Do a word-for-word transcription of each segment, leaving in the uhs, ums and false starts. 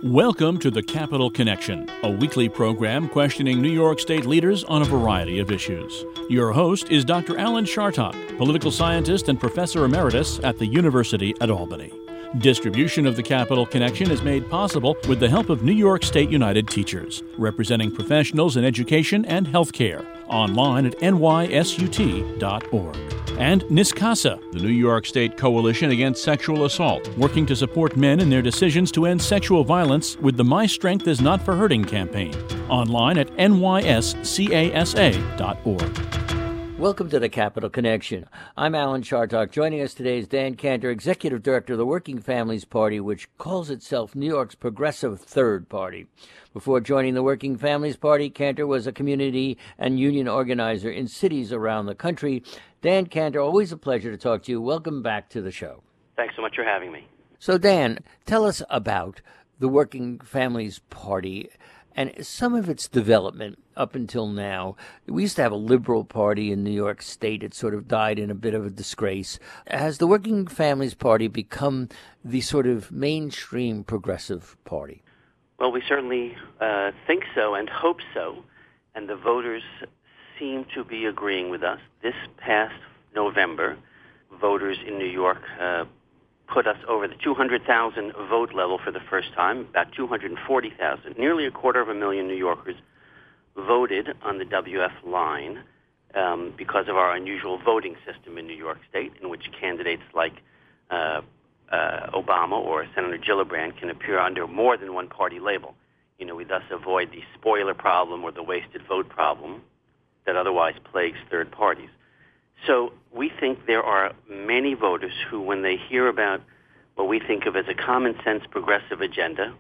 Welcome to the Capital Connection, a weekly program questioning New York State leaders on a variety of issues. Your host is Doctor Alan Chartock, political scientist and professor emeritus at the University at Albany. Distribution of the Capital Connection is made possible with the help of New York State United Teachers, representing professionals in education and healthcare, online at N Y S U T dot org. And NYSCASA, the New York State Coalition Against Sexual Assault, working to support men in their decisions to end sexual violence with the My Strength Is Not for Hurting campaign, online at N Y S casa dot org. Welcome to the Capital Connection. I'm Alan Chartock. Joining us today is Dan Cantor, Executive Director of the Working Families Party, which calls itself New York's Progressive Third Party. Before joining the Working Families Party, Cantor was a community and union organizer in cities around the country. Dan Cantor, always a pleasure to talk to you. Welcome back to the show. Thanks so much for having me. So, Dan, tell us about the Working Families Party and some of its development up until now. We used to have a liberal party in New York State. It sort of died in a bit of a disgrace. Has the Working Families Party become the sort of mainstream progressive party? Well, we certainly uh, think so and hope so, and the voters seem to be agreeing with us. This past November, voters in New York uh, put us over the two hundred thousand vote level for the first time, about two hundred forty thousand. Nearly a quarter of a million New Yorkers voted on the W F line um, because of our unusual voting system in New York State, in which candidates like uh, uh, Obama or Senator Gillibrand can appear under more than one party label. You know, we thus avoid the spoiler problem or the wasted vote problem that otherwise plagues third parties. So we think there are many voters who, when they hear about what we think of as a common-sense progressive agenda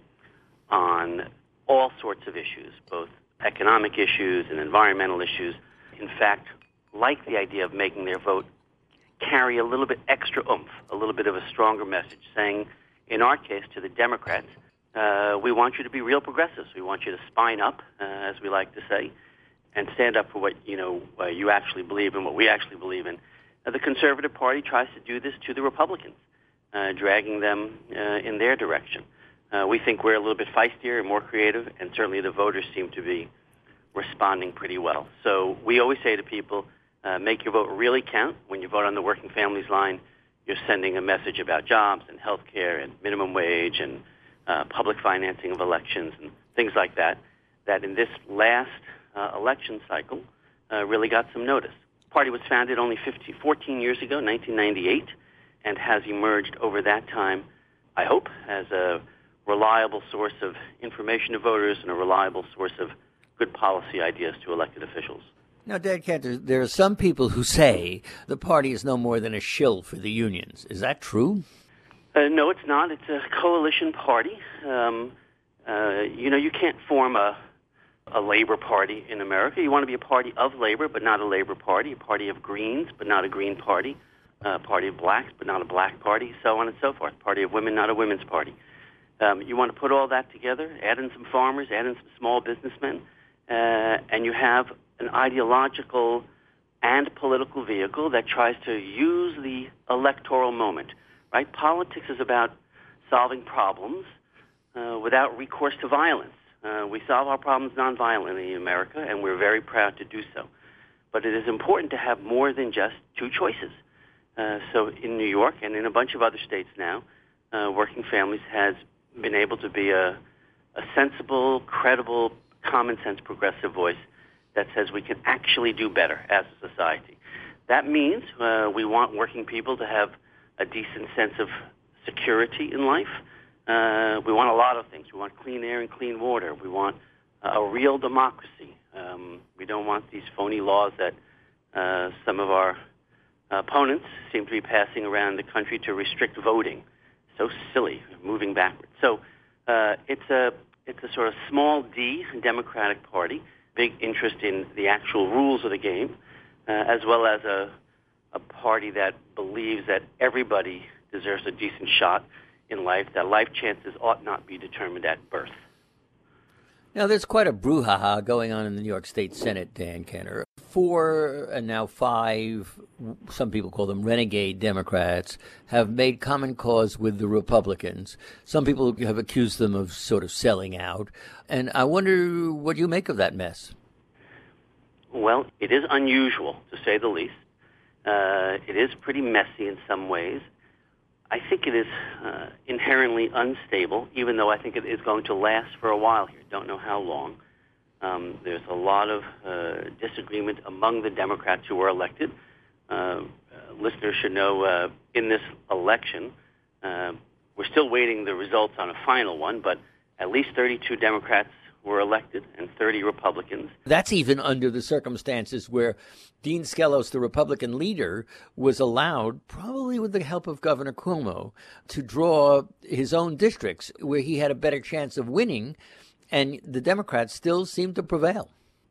on all sorts of issues, both economic issues and environmental issues, in fact, like the idea of making their vote carry a little bit extra oomph, a little bit of a stronger message, saying, in our case, to the Democrats, uh, we want you to be real progressives. We want you to spine up, uh, as we like to say, and stand up for what you know uh, you actually believe in, what we actually believe in. Uh, the Conservative Party tries to do this to the Republicans, uh, dragging them uh, in their direction. Uh, we think we're a little bit feistier and more creative, and certainly the voters seem to be responding pretty well. So we always say to people, uh, make your vote really count. When you vote on the Working Families line, you're sending a message about jobs and health care and minimum wage and uh, public financing of elections and things like that, that in this last Uh, election cycle uh, really got some notice. The party was founded only fifteen, fourteen years ago, nineteen ninety-eight, and has emerged over that time, I hope, as a reliable source of information to voters and a reliable source of good policy ideas to elected officials. Now, Dan Cantor, there are some people who say the party is no more than a shill for the unions. Is that true? Uh, no, it's not. It's a coalition party. Um, uh, you know, you can't form a a labor party in America. You want to be a party of labor, but not a labor party, a party of Greens, but not a Green party, a party of blacks, but not a black party, so on and so forth, party of women, not a women's party. Um, you want to put all that together, add in some farmers, add in some small businessmen, uh, and you have an ideological and political vehicle that tries to use the electoral moment, right? Politics is about solving problems uh, without recourse to violence. Uh, we solve our problems nonviolently in America, and we're very proud to do so. But it is important to have more than just two choices. Uh, so in New York and in a bunch of other states now, uh, Working Families has been able to be a, a sensible, credible, common-sense progressive voice that says we can actually do better as a society. That means uh, we want working people to have a decent sense of security in life. Uh, we want a lot of things. We want clean air and clean water. We want uh, a real democracy. Um, we don't want these phony laws that uh, some of our opponents seem to be passing around the country to restrict voting. So silly, moving backwards. So uh, it's a it's a sort of small D Democratic Party, big interest in the actual rules of the game, uh, as well as a a party that believes that everybody deserves a decent shot in life, that life chances ought not be determined at birth. Now, there's quite a brouhaha going on in the New York State Senate, Dan Kenner. Four and now five, some people call them renegade Democrats, have made common cause with the Republicans. Some people have accused them of sort of selling out. And I wonder what you make of that mess. Well, it is unusual, to say the least. Uh, it is pretty messy in some ways. I think it is uh, inherently unstable, even though I think it is going to last for a while here. Don't know how long. Um, there's a lot of uh, disagreement among the Democrats who were elected. Uh, uh, listeners should know uh, in this election, uh, we're still waiting the results on a final one, but at least thirty-two Democrats were elected and thirty Republicans. That's even under the circumstances where Dean Skelos, the Republican leader, was allowed, probably with the help of Governor Cuomo, to draw his own districts where he had a better chance of winning, and the Democrats still seemed to prevail.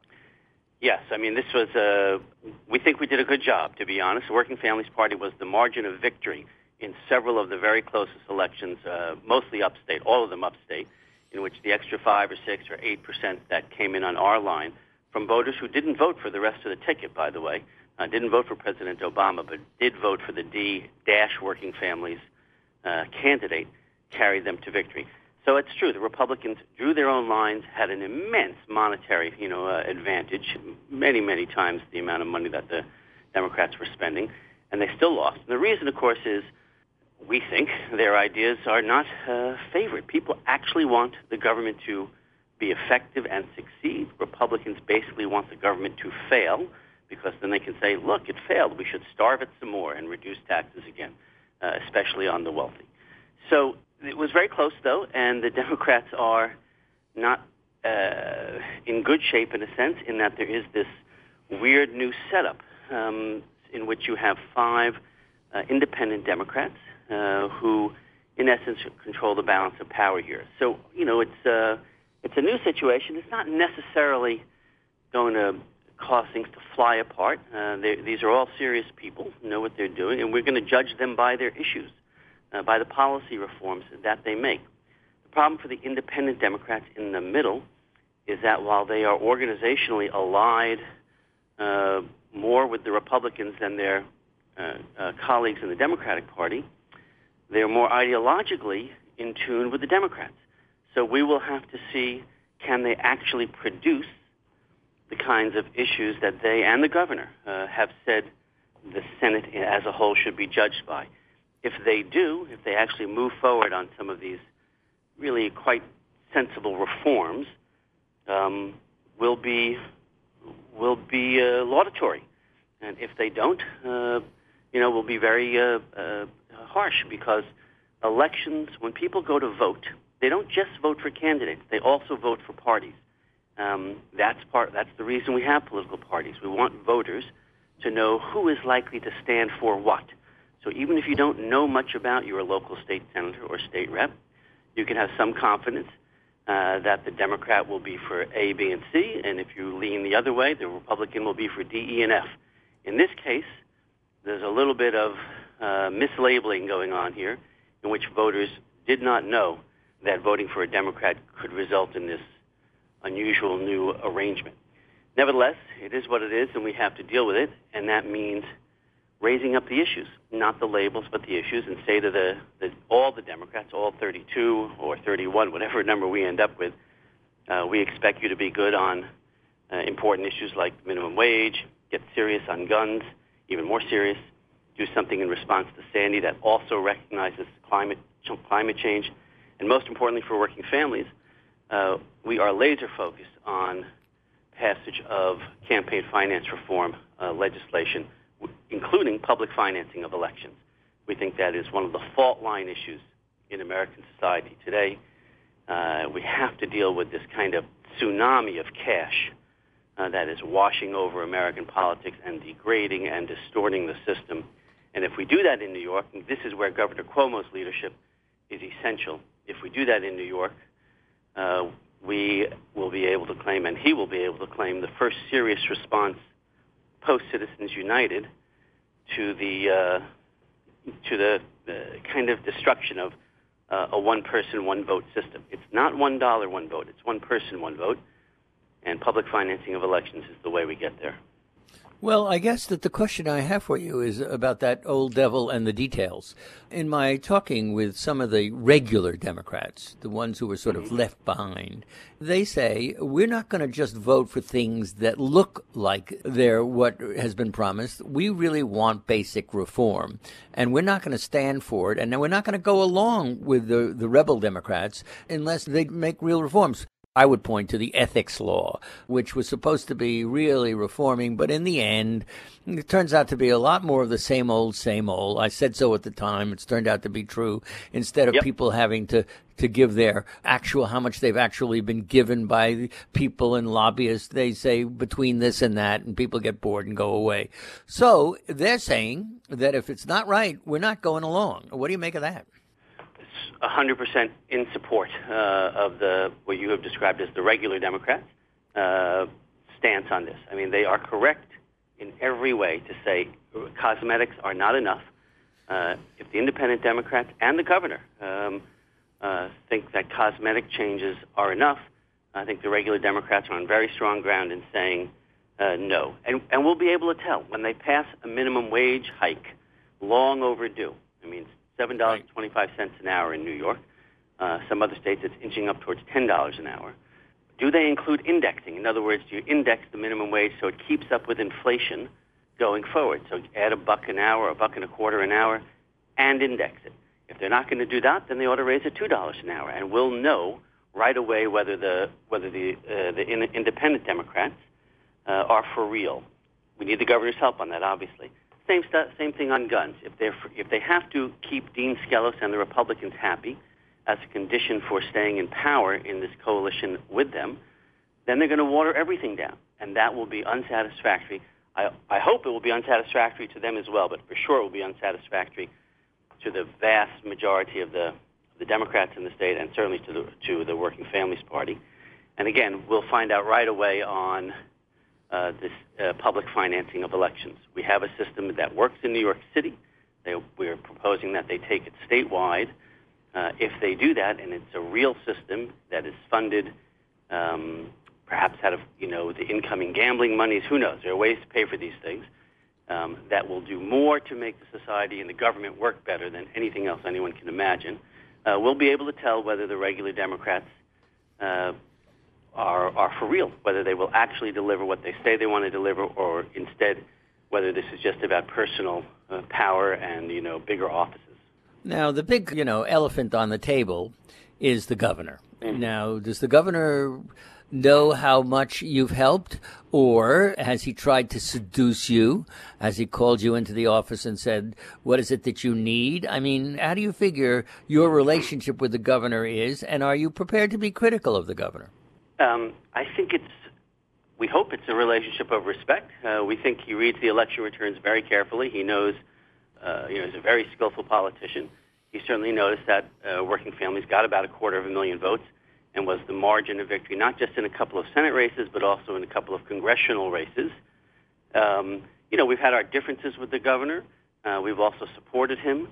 Yes, I mean, this was, uh, we think we did a good job, to be honest. The Working Families Party was the margin of victory in several of the very closest elections, uh, mostly upstate, all of them upstate, in which the extra five or six or eight percent that came in on our line from voters who didn't vote for the rest of the ticket, by the way, uh, didn't vote for President Obama, but did vote for the D-dash Working Families uh, candidate, carried them to victory. So it's true. The Republicans drew their own lines, had an immense monetary, you know, uh, advantage, many, many times the amount of money that the Democrats were spending, and they still lost. And the reason, of course, is we think their ideas are not uh, favored. People actually want the government to be effective and succeed. Republicans basically want the government to fail because then they can say, look, it failed. We should starve it some more and reduce taxes again, uh, especially on the wealthy. So it was very close, though, and the Democrats are not uh, in good shape in a sense in that there is this weird new setup um, in which you have five uh, independent Democrats Uh, who, in essence, control the balance of power here. So, you know, it's uh, it's a new situation. It's not necessarily going to cause things to fly apart. Uh, these are all serious people who know what they're doing, and we're going to judge them by their issues, uh, by the policy reforms that they make. The problem for the independent Democrats in the middle is that while they are organizationally allied uh, more with the Republicans than their uh, uh, colleagues in the Democratic Party, they're more ideologically in tune with the Democrats. So we will have to see, can they actually produce the kinds of issues that they and the governor uh, have said the Senate as a whole should be judged by. If they do, if they actually move forward on some of these really quite sensible reforms, um, will be will be uh, laudatory. And if they don't, uh, you know, will be very uh, uh, harsh, because elections, when people go to vote, they don't just vote for candidates. They also vote for parties. Um, that's part. That's the reason we have political parties. We want voters to know who is likely to stand for what. So even if you don't know much about your local state senator or state rep, you can have some confidence uh, that the Democrat will be for A, B, and C, and if you lean the other way, the Republican will be for D, E, and F. In this case, there's a little bit of uh, mislabeling going on here, in which voters did not know that voting for a Democrat could result in this unusual new arrangement. Nevertheless, it is what it is, and we have to deal with it, and that means raising up the issues, not the labels, but the issues, and say to the, the all the Democrats, all thirty-two or thirty-one, whatever number we end up with, uh, we expect you to be good on uh, important issues like minimum wage, get serious on guns, even more serious, do something in response to Sandy that also recognizes climate climate change, and most importantly for working families, uh, we are laser focused on passage of campaign finance reform uh, legislation, w- including public financing of elections. We think that is one of the fault line issues in American society today. Uh, we have to deal with this kind of tsunami of cash uh, that is washing over American politics and degrading and distorting the system. And if we do that in New York, and this is where Governor Cuomo's leadership is essential, if we do that in New York, uh, we will be able to claim, and he will be able to claim, the first serious response post-Citizens United to the uh, to the uh, kind of destruction of uh, a one-person, one-vote system. It's not one dollar, one vote. It's one person, one vote. And public financing of elections is the way we get there. Well, I guess that the question I have for you is about that old devil and the details. In my talking with some of the regular Democrats, the ones who were sort of left behind, they say, we're not going to just vote for things that look like they're what has been promised. We really want basic reform, and we're not going to stand for it, and we're not going to go along with the, the rebel Democrats unless they make real reforms. I would point to the ethics law, which was supposed to be really reforming, but in the end, it turns out to be a lot more of the same old, same old. I said so at the time. It's turned out to be true. Instead of yep. people having to, to give their actual, how much they've actually been given by people and lobbyists, they say between this and that, and people get bored and go away. So they're saying that if it's not right, we're not going along. What do you make of that? one hundred percent in support uh, of the what you have described as the regular Democrats' uh, stance on this. I mean, they are correct in every way to say cosmetics are not enough. Uh, if the independent Democrats and the governor um, uh, think that cosmetic changes are enough, I think the regular Democrats are on very strong ground in saying uh, no. And, and we'll be able to tell when they pass a minimum wage hike, long overdue. I mean, seven dollars and twenty-five cents an hour in New York. Uh, some other states, it's inching up towards ten dollars an hour. Do they include indexing? In other words, do you index the minimum wage so it keeps up with inflation going forward? So add a buck an hour, a buck and a quarter an hour, and index it. If they're not going to do that, then they ought to raise it two dollars an hour, and we'll know right away whether the whether the uh, the in, independent Democrats uh, are for real. We need the governor's help on that, obviously. Same stuff, same thing on guns. If they if they have to keep Dean Skelos and the Republicans happy as a condition for staying in power in this coalition with them, then they're going to water everything down, and that will be unsatisfactory. I, I hope it will be unsatisfactory to them as well, but for sure it will be unsatisfactory to the vast majority of the the Democrats in the state, and certainly to the to the Working Families Party. And again, we'll find out right away on Uh, this uh, public financing of elections. We have a system that works in New York City. They, we're proposing that they take it statewide. Uh, if they do that, and it's a real system that is funded um, perhaps out of, you know, the incoming gambling monies, who knows? There are ways to pay for these things um, that will do more to make the society and the government work better than anything else anyone can imagine. Uh, we'll be able to tell whether the regular Democrats uh, Are, are for real, whether they will actually deliver what they say they want to deliver, or instead whether this is just about personal uh, power and, you know, bigger offices. Now, the big, you know, elephant on the table is the governor. Mm-hmm. Now, does the governor know how much you've helped, or has he tried to seduce you? Has he called you into the office and said, what is it that you need? I mean, how do you figure your relationship with the governor is, and are you prepared to be critical of the governor? Um, I think it's, we hope it's a relationship of respect. Uh, we think he reads the election returns very carefully. He knows, uh, you know, he's a very skillful politician. He certainly noticed that uh, Working Families got about a quarter of a million votes and was the margin of victory, not just in a couple of Senate races, but also in a couple of congressional races. Um, you know, we've had our differences with the governor. Uh, we've also supported him.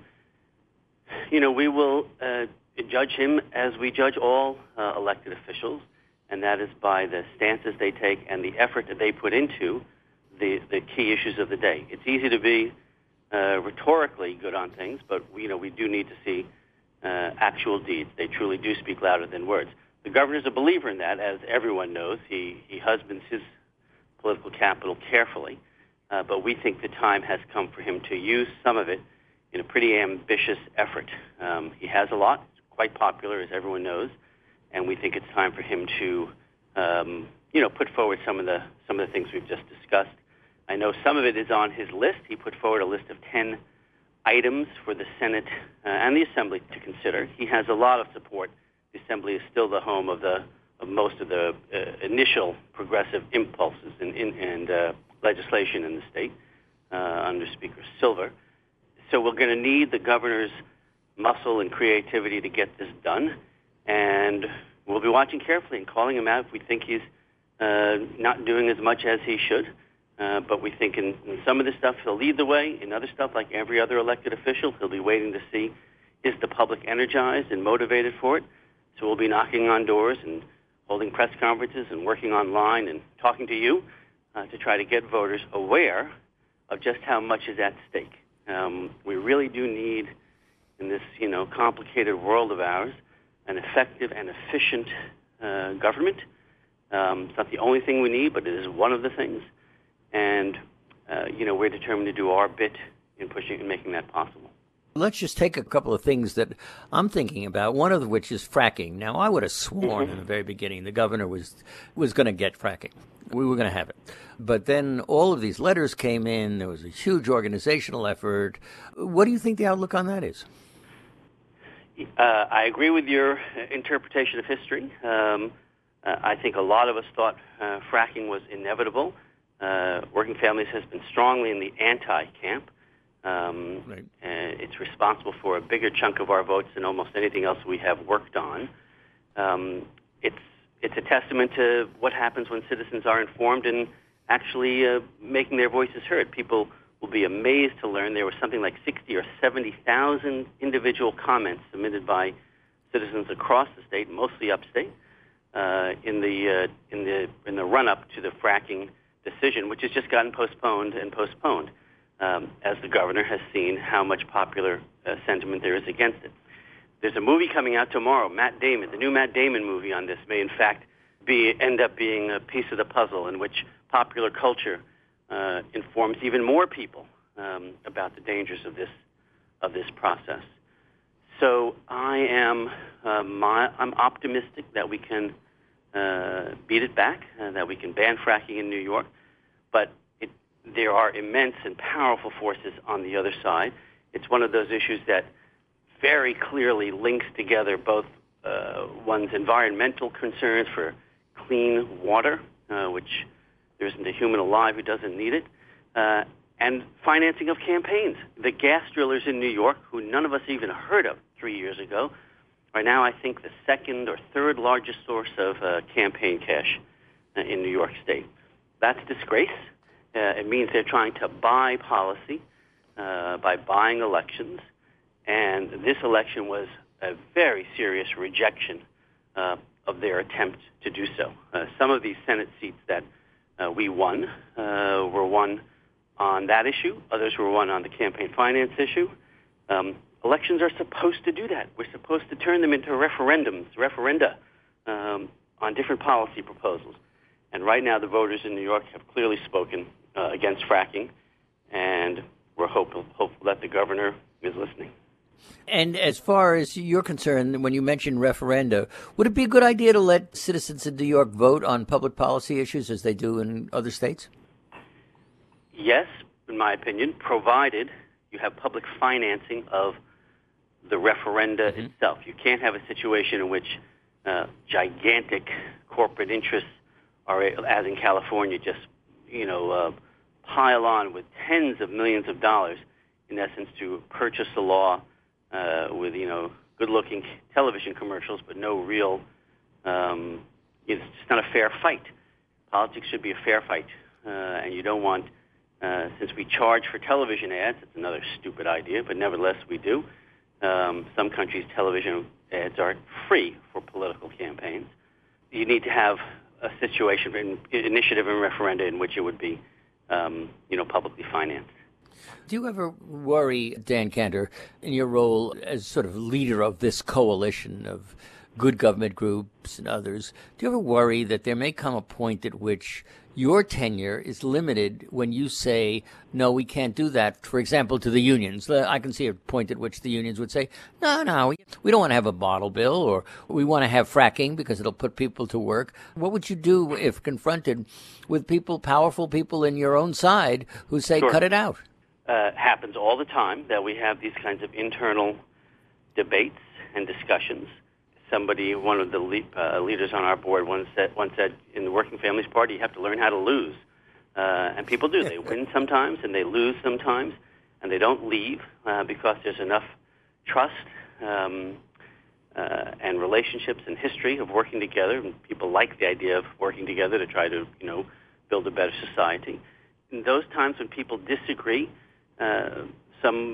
You know, we will uh, judge him as we judge all uh, elected officials, and that is by the stances they take and the effort that they put into the, the key issues of the day. It's easy to be uh, rhetorically good on things, but you know we do need to see uh, actual deeds. They truly do speak louder than words. The governor's a believer in that, as everyone knows. He, he husbands his political capital carefully, uh, but we think the time has come for him to use some of it in a pretty ambitious effort. Um, he has a lot. It's quite popular, as everyone knows. And we think it's time for him to, um, you know, put forward some of the some of the things we've just discussed. I know some of it is on his list. He put forward a list of ten items for the Senate uh, and the Assembly to consider. He has a lot of support. The Assembly is still the home of the of most of the uh, initial progressive impulses in, in, and uh, legislation in the state uh, under Speaker Silver. So we're going to need the governor's muscle and creativity to get this done. And we'll be watching carefully and calling him out if we think he's uh, not doing as much as he should. Uh, but we think in, in some of this stuff he'll lead the way. In other stuff, like every other elected official, he'll be waiting to see is the public energized and motivated for it? So we'll be knocking on doors and holding press conferences and working online and talking to you uh, to try to get voters aware of just how much is at stake. Um, we really do need, in this you know complicated world of ours, an effective and efficient uh, government. Um, it's not the only thing we need, but it is one of the things. And uh, you know we're determined to do our bit in pushing and making that possible. Let's just take a couple of things that I'm thinking about, one of which is fracking. Now, I would have sworn mm-hmm. in the very beginning the governor was was going to get fracking. We were going to have it. But then all of these letters came in. There was a huge organizational effort. What do you think the outlook on that is? Uh, I agree with your interpretation of history. Um, uh, I think a lot of us thought uh, fracking was inevitable. Uh, Working Families has been strongly in the anti-camp. Um, right. And it's responsible for a bigger chunk of our votes than almost anything else we have worked on. Um, it's it's a testament to what happens when citizens are informed and actually uh, making their voices heard. People will be amazed to learn there was something like sixty or seventy thousand individual comments submitted by citizens across the state, mostly upstate, uh, in the uh, in the in the run-up to the fracking decision, which has just gotten postponed and postponed. Um, as the governor has seen how much popular uh, sentiment there is against it. There's a movie coming out tomorrow, Matt Damon. The new Matt Damon movie on this may, in fact, be end up being a piece of the puzzle in which popular culture uh, informs even more people um, about the dangers of this of this process. So I am uh, my, I'm optimistic that we can uh, beat it back, uh, that we can ban fracking in New York, but there are immense and powerful forces on the other side. It's one of those issues that very clearly links together both uh, one's environmental concerns for clean water, uh, which there isn't a human alive who doesn't need it, uh, and financing of campaigns. The gas drillers in New York, who none of us even heard of three years ago, are now, I think, the second or third largest source of uh, campaign cash uh, in New York State. That's a disgrace. Uh, it means they're trying to buy policy uh, by buying elections, and this election was a very serious rejection uh, of their attempt to do so. Uh, some of these Senate seats that uh, we won uh, were won on that issue. Others were won on the campaign finance issue. Um, elections are supposed to do that. We're supposed to turn them into referendums, referenda um, on different policy proposals. And right now the voters in New York have clearly spoken Uh, against fracking, and we're hopeful, hopeful that the governor is listening. And as far as you're concerned, when you mention referenda, would it be a good idea to let citizens in New York vote on public policy issues as they do in other states? Yes, in my opinion, provided you have public financing of the referenda mm-hmm. itself. You can't have a situation in which uh, gigantic corporate interests are, as in California, just you know, uh, pile on with tens of millions of dollars, in essence, to purchase the law uh, with, you know, good-looking television commercials, but no real, um, it's just not a fair fight. Politics should be a fair fight, uh, and you don't want, uh, since we charge for television ads, it's another stupid idea, but nevertheless we do. Um, some countries' television ads are free for political campaigns. You need to have a situation, an initiative and referenda in which it would be, um, you know, publicly financed. Do you ever worry, Dan Cantor, in your role as sort of leader of this coalition of good government groups and others, do you ever worry that there may come a point at which your tenure is limited when you say, no, we can't do that, for example, to the unions? I can see a point at which the unions would say, no, no, we don't want to have a bottle bill, or we want to have fracking because it'll put people to work. What would you do if confronted with people, powerful people in your own side, who say, sure. cut it out? Uh, happens all the time that we have these kinds of internal debates and discussions. Somebody, one of the le- uh, leaders on our board once said, once said, in the Working Families Party, you have to learn how to lose. Uh, and people do. They win sometimes and they lose sometimes, and they don't leave uh, because there's enough trust um, uh, and relationships and history of working together. And people like the idea of working together to try to, you know, build a better society. In those times when people disagree, uh, some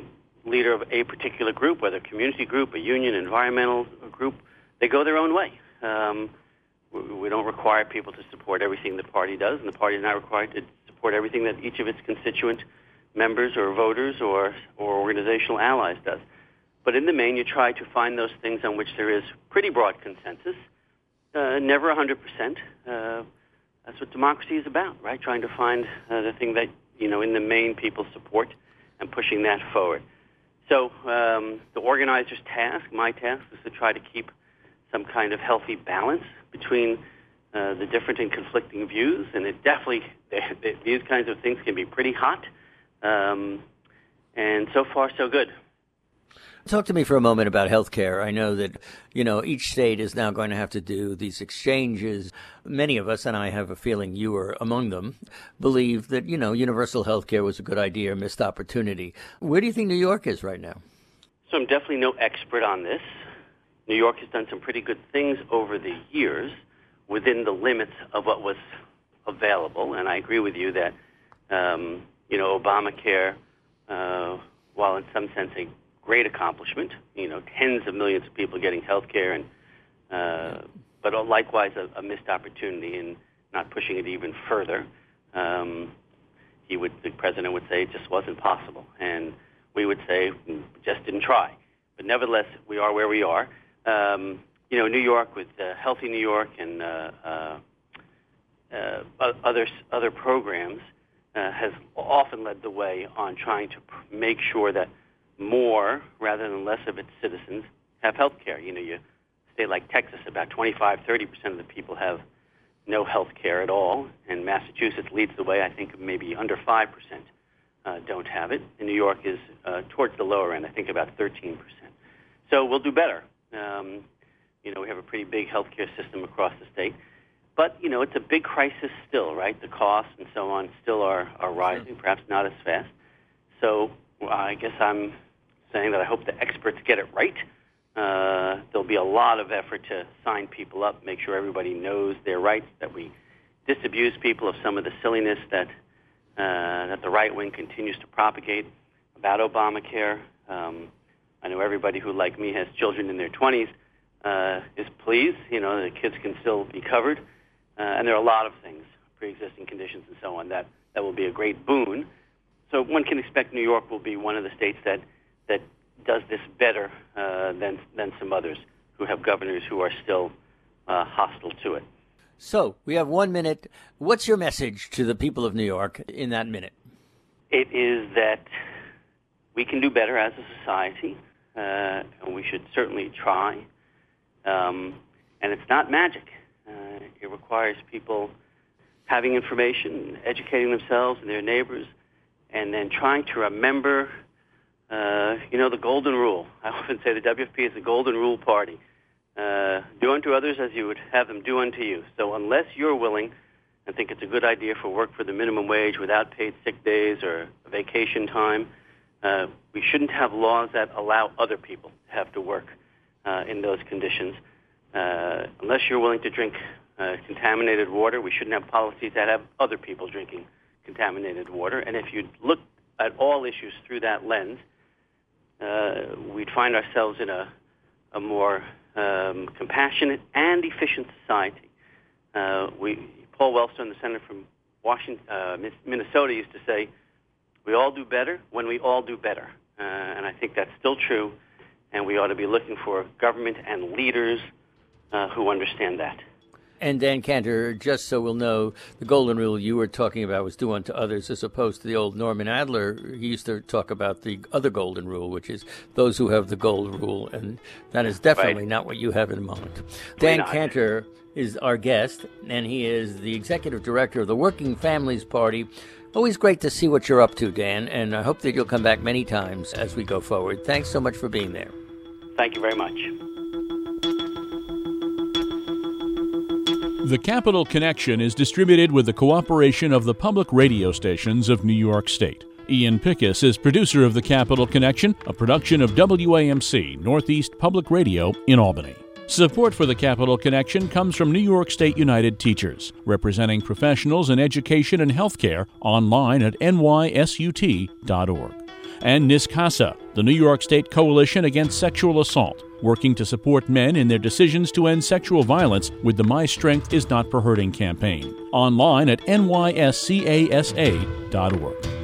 leader of a particular group, whether a community group, a union, environmental group, they go their own way. Um, we, we don't require people to support everything the party does, and the party is not required to support everything that each of its constituent members or voters or, or organizational allies does. But in the main, you try to find those things on which there is pretty broad consensus, uh, never one hundred percent. Uh, that's what democracy is about, right? Trying to find uh, the thing that, you know, in the main people support and pushing that forward. So um, the organizer's task, my task, is to try to keep some kind of healthy balance between uh, the different and conflicting views, and it definitely, they, they, these kinds of things can be pretty hot, um, and so far so good. Talk to me for a moment about health care. I know that, you know, each state is now going to have to do these exchanges. Many of us, and I have a feeling you were among them, believe that, you know, universal health care was a good idea, a missed opportunity. Where do you think New York is right now? So I'm definitely no expert on this. New York has done some pretty good things over the years within the limits of what was available, and I agree with you that, um, you know, Obamacare, uh, while in some sense a great accomplishment, you know, tens of millions of people getting health care, and uh, but likewise a, a missed opportunity in not pushing it even further. Um, he would, the president would say it just wasn't possible, and we would say we just didn't try. But nevertheless, we are where we are. Um, you know, New York with uh, Healthy New York and uh, uh, uh, other other programs uh, has often led the way on trying to pr- make sure that more rather than less of its citizens have health care. You know, you state like Texas, about twenty-five, thirty percent of the people have no health care at all, and Massachusetts leads the way. I think maybe under five percent uh, don't have it, and New York is uh, towards the lower end, I think about thirteen percent. So we'll do better. Um, you know, we have a pretty big health care system across the state, but, you know, it's a big crisis still, right? The costs and so on still are, are rising, perhaps not as fast. So well, I guess I'm saying that I hope the experts get it right. Uh, there'll be a lot of effort to sign people up, make sure everybody knows their rights, that we disabuse people of some of the silliness that uh, that the right wing continues to propagate about Obamacare. Um, I know everybody who, like me, has children in their twenties uh, is pleased. You know, the kids can still be covered. Uh, and there are a lot of things, pre-existing conditions and so on, that, that will be a great boon. So one can expect New York will be one of the states that that does this better uh, than than some others who have governors who are still uh, hostile to it. So we have one minute. What's your message to the people of New York in that minute? It is that we can do better as a society, uh, and we should certainly try. Um, and it's not magic. Uh, it requires people having information, educating themselves and their neighbors, and then trying to remember, uh, you know, the golden rule. I often say the W F P is the golden rule party. Uh, do unto others as you would have them do unto you. So unless you're willing and think it's a good idea for work for the minimum wage without paid sick days or vacation time, uh, we shouldn't have laws that allow other people to have to work uh, in those conditions. Uh, unless you're willing to drink uh, contaminated water, we shouldn't have policies that have other people drinking contaminated water. And if you look at all issues through that lens, uh, we'd find ourselves in a, a more um, compassionate and efficient society. Uh, we, Paul Wellstone, the senator from Washington, uh, Minnesota, used to say, we all do better when we all do better. Uh, and I think that's still true, and we ought to be looking for government and leaders uh, who understand that. And Dan Cantor, just so we'll know, the golden rule you were talking about was do unto others, as opposed to the old Norman Adler. He used to talk about the other golden rule, which is those who have the gold rule, and that is definitely right. not what you have in mind. Dan Cantor is our guest, and he is the executive director of the Working Families Party. Always great to see what you're up to, Dan, and I hope that you'll come back many times as we go forward. Thanks so much for being there. Thank you very much. The Capital Connection is distributed with the cooperation of the public radio stations of New York State. Ian Pickus is producer of The Capital Connection, a production of W A M C, Northeast Public Radio in Albany. Support for The Capital Connection comes from New York State United Teachers, representing professionals in education and healthcare online at N Y S U T dot org. And NISCASA, the New York State Coalition Against Sexual Assault, working to support men in their decisions to end sexual violence with the My Strength Is Not for Hurting campaign. Online at N Y S C A S A dot org.